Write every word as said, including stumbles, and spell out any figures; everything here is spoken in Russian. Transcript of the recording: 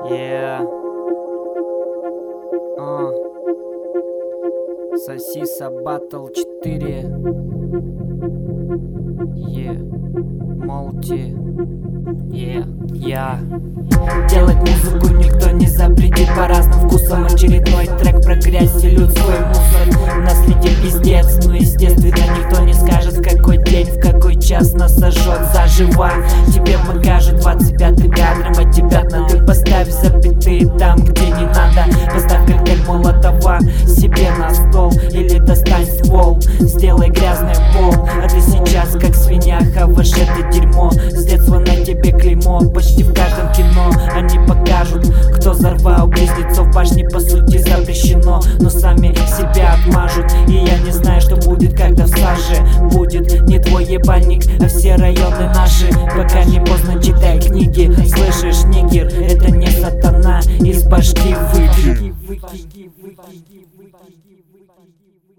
Yeah. Uh. Сосиса Батл четыре. Yeah. Молти. Yeah. Я. Делать музыку никто не запретит по разным вкусам. Очередной трек про грязь и людской мусор. На следе пиздец, ну естественно никто не скажет, в какой день, в какой час нас сожжет заживо. Тебе покажут двадцать пятым кадром, а тебя надо поставь запятые там, где не надо. Поставь коктейль Молотова себе на стол или достань ствол, сделай грязный пол. А ты сейчас как свинья хаваешь это дерьмо. С детства на тебе клеймо, почти в каждом кино они покажут, кто взорвал близнецов башни, по сути запрещено, но сами себя отмажут. И я не знаю, что будет, когда в саже будет не твой ебальник, а все районы наши. Пока не поздно, читай книги. Слышишь, нигер, это не сатана, из башки выкинь.